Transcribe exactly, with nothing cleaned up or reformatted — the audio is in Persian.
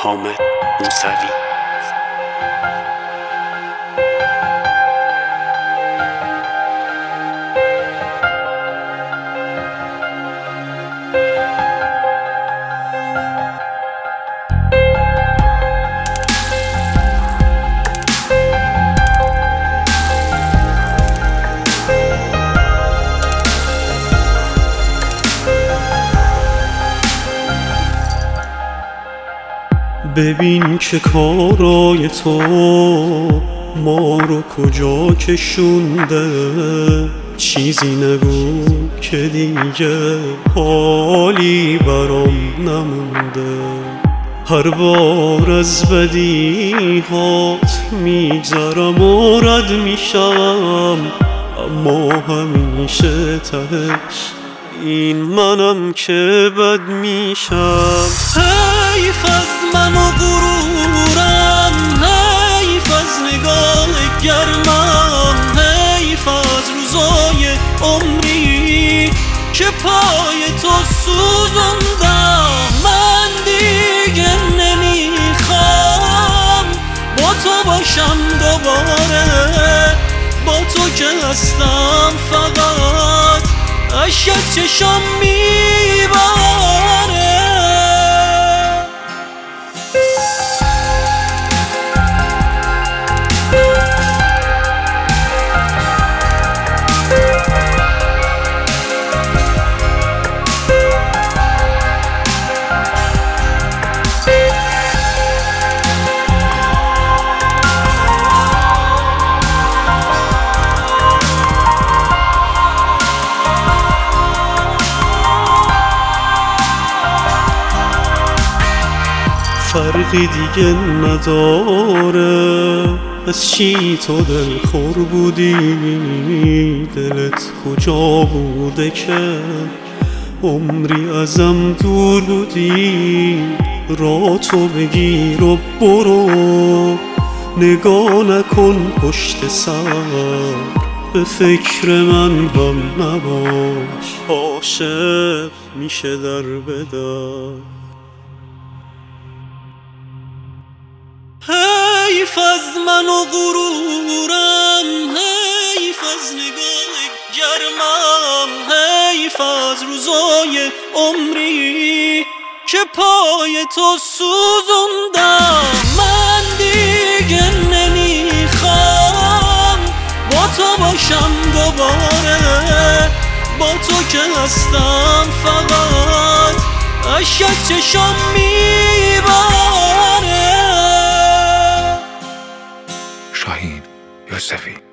حامد موسوی. ببین که کارای تو ما رو کجا کشونده، چیزی نگو که دیگه حالی برام نمونده. هر بار از بدی هات میگذرم و رد میشم، اما همیشه تهش این منم که بد میشم. حیف از من و غرورم، حیف از نگاه گرمم، حیف از روزای عمری که پای تو سوزوندم. من دیگه نمیخوام با تو باشم دوباره، با تو که هستم فقط اشک چشم میباره. فرقی دیگه نداره از چی تو دلخور بودی، دلت کجا بوده که عمری ازم دور بودی. را تو بگیر و برو، نگاه نکن پشت سر، به فکر من هم نباش، عاشق میشه در بدر. حیف از من و غرورم، حیف از نگاه گرمم، حیف از روزای عمری که پای تو سوزوندم. من دیگه نمیخوام با تو باشم دوباره، با تو که هستم فقط اشک چشم میباره. شاهین یوسفی.